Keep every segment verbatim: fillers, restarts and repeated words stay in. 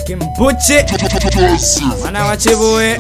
Kimbuchi Mana wachibuwe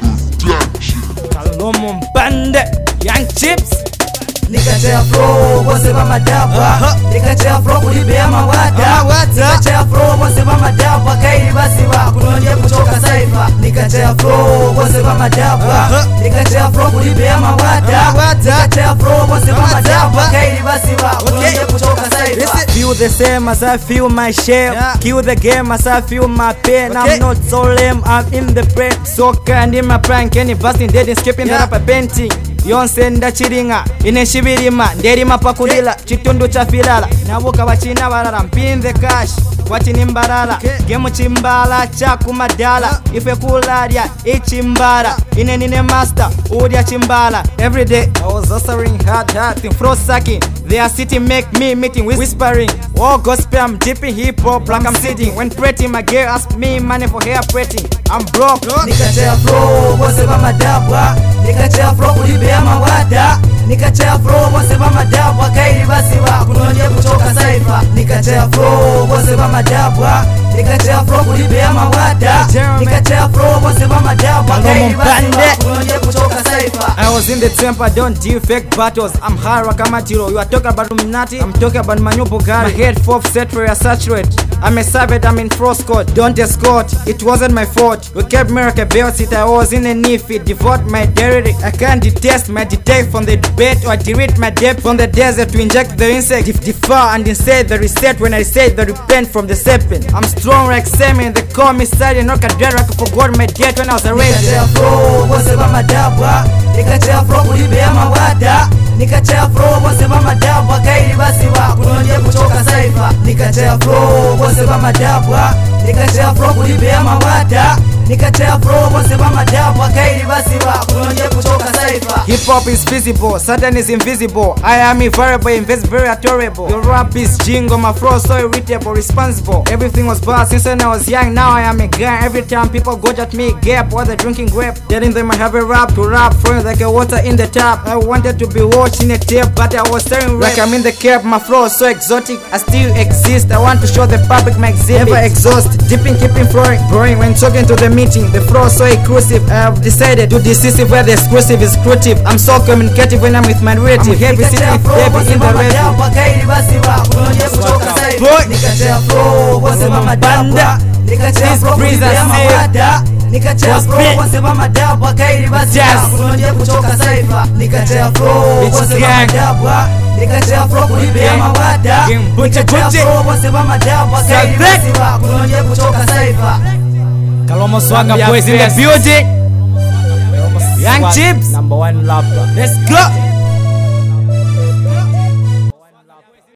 Kalomo Mbande Young Chips Nikachea flow bose bamadaba Nikachea flow kulibea mawada Nikachea flow bose bamadaba kairi basiba kunonye kutoka saifa Nikachea flow bose bamadaba Nikachea flow kulibea mawada Nikachea flow bose bamadaba kairi basiba kunonye kutoka saifa. Feel the same as I feel my shame, yeah. Kill the game as I feel my pain, okay. I'm not so lame, I'm in the brain. So kind in my prank, any busting dead and skipping yeah. The rapper painting. Yonsenda chiringa ine shibirima nderima pakulila chitundu cha filala nabuka bachina barara mpin the cash wachini mbarala gemu chimbala cha kumadala ife kularya ichimbala ine nine master udya chimbala every day I was hustling hard hard thing fro sucking they are sitting make me meeting whispering oh gospel I'm dipping hip hop like I'm sitting when pretty my girl ask me money for hair pretty I'm broke nikachea flow bose bamadabwa nikachea flow kulibea mawada nikachea flow bose bamadabwa kairi basiba kunonye kutoka saifa nikachea flow bose bamadabwa nikachea flow kulibea mawada nikachea flow bose bamadabwa kairi basiba kunonye kutoka saifa. I was in the temper, don't do fake battles. I'm hard Rakamatiro. You are talking about Illuminati, I'm talking about Manu Bugari. My head fourth set where I saturate. I'm a savage, I'm in frost code. Don't escort, it wasn't my fault. We kept America belts it, I was in a knee fit. Devote my dairy. I can't detest my detect from the debate or delete my depth from the desert to inject the insect. If defer and instead the reset when I say the repent from the serpent. I'm strong like semen, they call me silent, not a dread. I forgot my death when I was a raised. Nikachea flow, bose bamadabwa Nikachea flow kulibea mawada Nikachea flow bose bamadabwa kairi basiba kunonye kutoka saifa Nikachea flow bose bamadabwa Nikachea flow kulibea mawada Nikachea flow bose bamadabwa kairi basiba kunonye kutoka saifa. Hip hop is visible, Satan is invisible. I am a variable, invest very adorable. Your rap is jingle, my flow so irritable, responsible. Everything was bad since when I was young, now I am a guy. Every time people go at me, gap while they're drinking grape. Telling them I have a rap to rap, flowing like a water in the tap. I wanted to be watching a tape, but I was staring like I'm in the cap. My flow so exotic, I still exist. I want to show the public my exhibit. Never exhaust, dipping, keeping flowing, growing when talking to the meeting. The flow so inclusive, I have decided to decisive where the exclusive is creative. I'm so communicative when I'm with my relative. I'm heavy sitting with baby in the radio. Nikachea flow bose bamadabwa Nikachea flow kulibea mawada Nikachea flow bose bamadabwa kairi basiba kunonye kutoka saifa Nikachea flow bose bamadabwa Nikachea flow kulibea mawada Nikachea flow bose bamadabwa kairi basiba kunonye kutoka saifa. Kalomo Swagga boys in the building. Young Chips, number one rapper. Let's go.